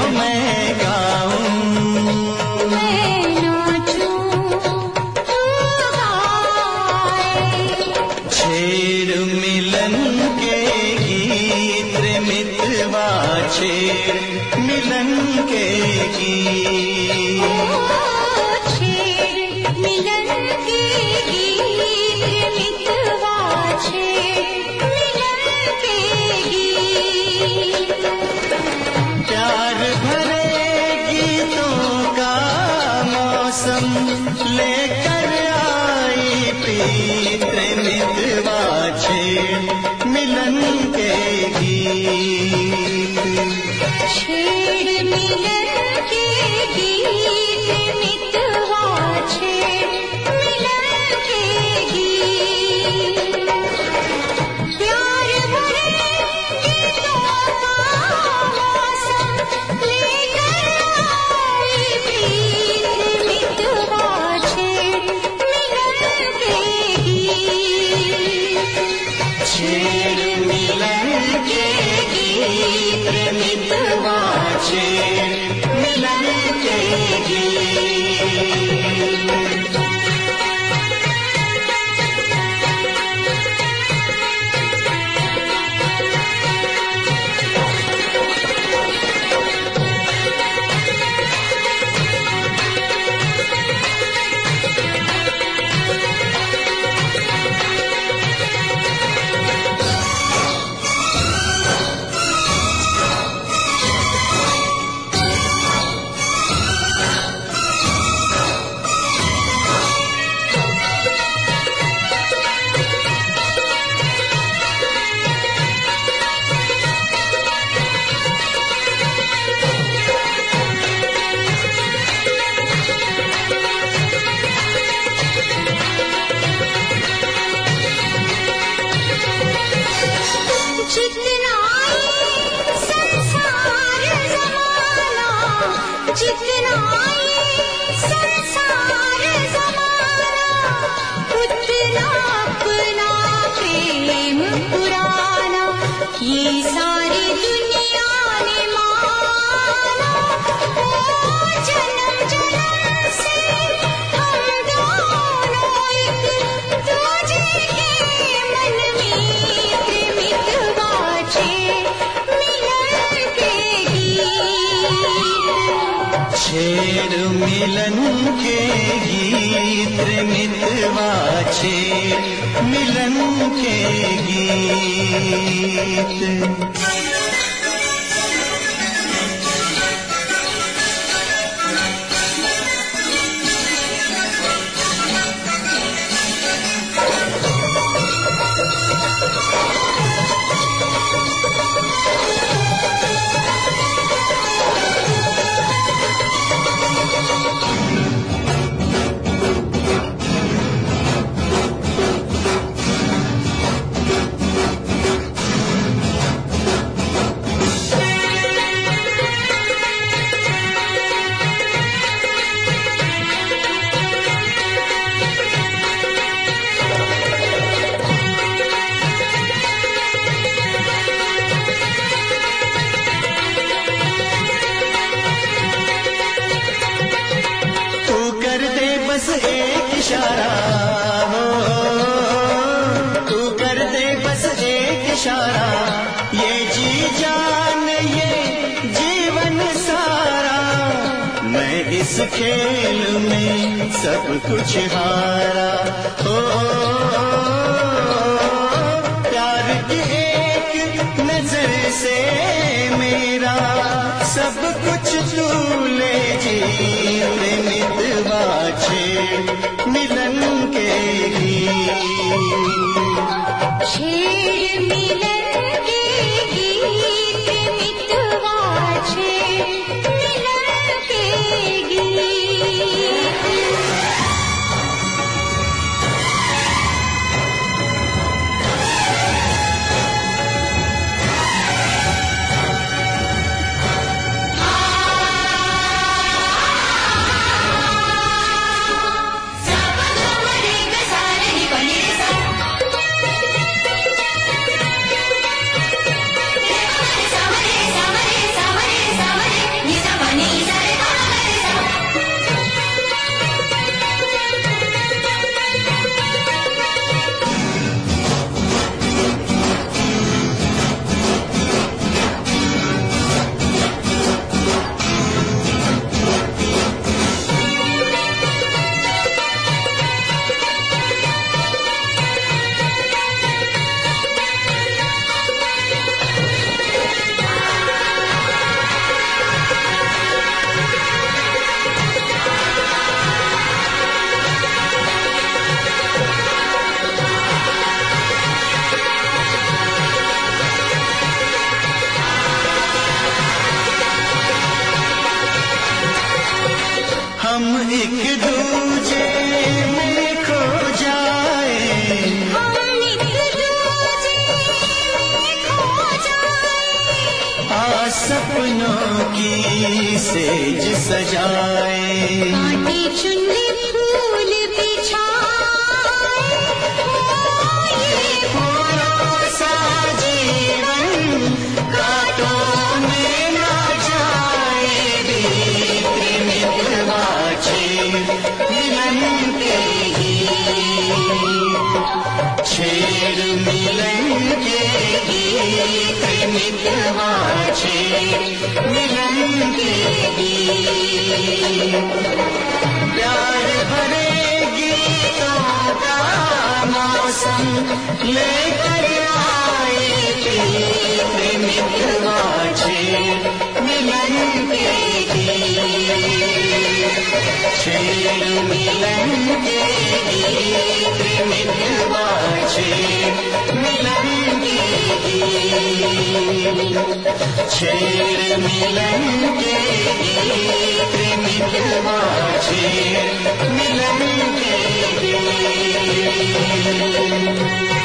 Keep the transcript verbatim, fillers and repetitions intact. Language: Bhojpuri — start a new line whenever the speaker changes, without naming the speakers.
मैं गाऊं,
मैं नाचूं तू गाए।
छेड़ मिलन के गीत रे मितवा, छेड़ मिलन के गीत,
छेड़ मिलन के गीत रे मितवा, छेड़ मिलन के गीत।
प्यार भरे गीतों का मौसम लेकर आई प्रीत रे मितवा, छेड़ मिलन के गीत,
छेड़ मिलन के गीत मितवा, छेड़ मिलन के गीत। प्यार भरे गीतों का मौसम लेकर आई प्रीत मितवा, छेड़ मिलन के गीत।
छेड़ मिलन के गीत रे मितवा, छेड़ मिलन के गीत।
जितना ये संसार ज़माना, जितना ये संसार ज़माना, उतना अपना प्रेम पुराना ये सारी दुनिया ने माना। ओ जन्म जन्म से हम दोनों एक दूजे के मन में मितवा, छेड़ मिलन के गीत।
छेड़ मिलन के गीत रे मितवा, छेड़ मिलन के गीत। बस एक इशारा हो, तू कर दे बस एक इशारा, ये जी जान ये जीवन सारा। मैं इस खेल में सब कुछ हारा हो, प्यार की एक नजर से मेरा सब कुछ तू ले जी रे मितवा, छेड़ मिलन के गीत।
छेड़ मिलन के गीत मितवा, छेड़ मिलन के गीत।
सपनों की सेज सजाए,
कांटे चुनरी फूल बिछाए, ये
फूलों सा जीवन कांटों में ना जाए, बीत मितवा छेड़ मिलन के गीत, छेड़ मिलन के गीत, मितवा छेड़ मिलन के गीत। प्यार भरे गीतों का मौसम लेकर आए, प्रीत मितवा छेड़ मिलन के गीत, छेड़ मिलन के गीत, मितवा छेड़ मिलन के गीत, छेड़ मिलन के गीत, मितवा छेड़ मिलन के गीत।